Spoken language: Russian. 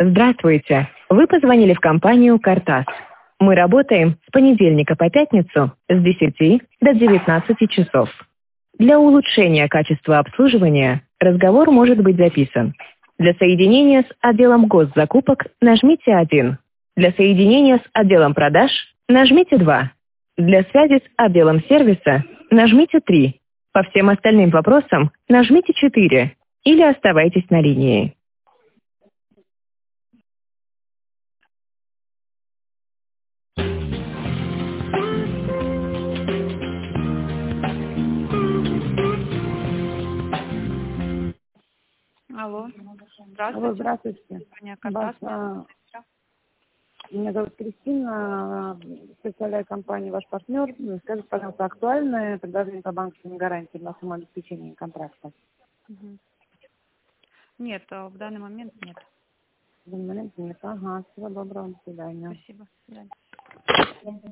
Здравствуйте! Вы позвонили в компанию «Картас». Мы работаем с понедельника по пятницу с 10 до 19 часов. Для улучшения качества обслуживания разговор может быть записан. Для соединения с отделом госзакупок нажмите 1. Для соединения с отделом продаж нажмите 2. Для связи с отделом сервиса нажмите 3. По всем остальным вопросам нажмите 4 или оставайтесь на линии. Алло, Алло, здравствуйте. здравствуйте. Компания Вас, «Картас». меня зовут Кристина, представляю компанию «Ваш партнер». Скажите, пожалуйста, актуальное предложение по банковским гарантиям на самообеспечение контракта? Мгм. Нет, в данный момент нет. В данный момент нет. Ага, всего доброго, до свидания. Спасибо. До свидания.